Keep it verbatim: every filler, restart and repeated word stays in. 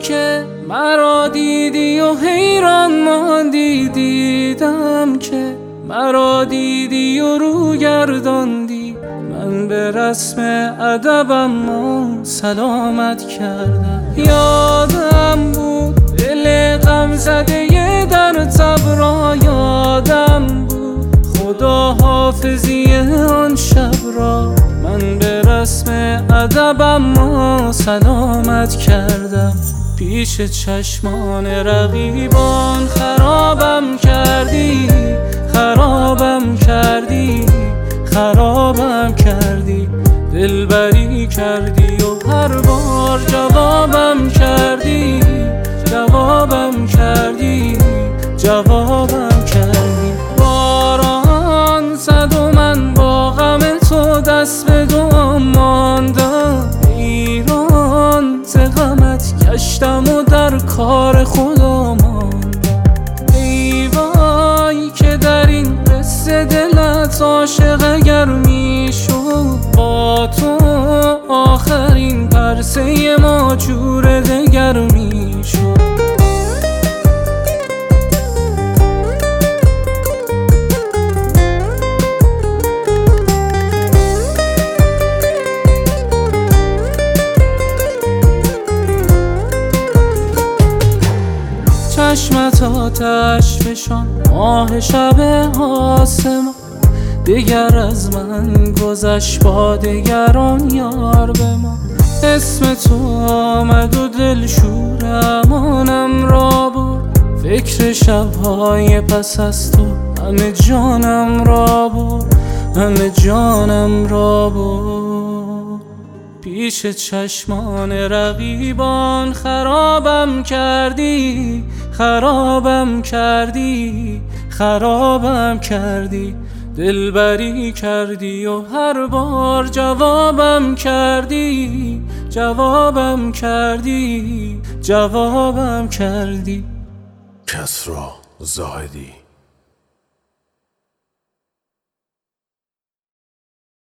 که مرا دیدی و حیران ماندی، دیدم که مرا دیدی و رو گرداندی. من به رسم ادبم ما سلامت کردم. یادم بود دل غم زده در تب را، یادم بود خدا حافظی آن شب را. من به رسم ادبم ما سلامت کردم. پیش چشمان رقیبان خرابم کردی، خرابم کردی، خرابم کردی. دلبری کردی و هر بار جوابم کردی، جوابم کردی، جوابم کردی. باران زد و من با غم تو دست به دعا ماندم. ایران ز غمت گشتم و در کار خدا ماندم. ای وای که در این قصه دلت عاشق اگر میشد، با تو آخرین پرسه ما جور دگر میشد. چشمت آتش فشان ماه شب آسمان، دیگر از من گذشت با دگران یار به ما. اسم تو آمد و دل شور امانم را برد، فکر شبهای پس از تو همه جانم را برد، همه جانم را برد. پیش چشمان رقیبان خرابم کردی، خرابم کردی، خرابم کردی. دلبری کردی و هر بار جوابم کردی، جوابم کردی، جوابم کردی. کسری زاهدی.